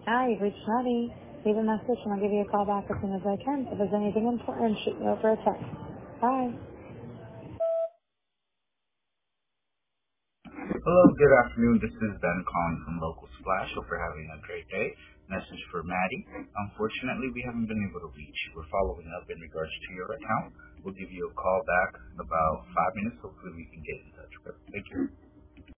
Hi, you've reached Maddie. Leave a message and I'll give you a call back as soon as I can. If there's anything important, shoot me over a text. Bye. Hello, good afternoon. This is Ben calling from Local Splash. Hope you're having a great day. Message for Maddie. Unfortunately, we haven't been able to reach you. We're following up in regards to your account. We'll give you a call back in about 5 minutes. Hopefully we can get in touch with. Thank you.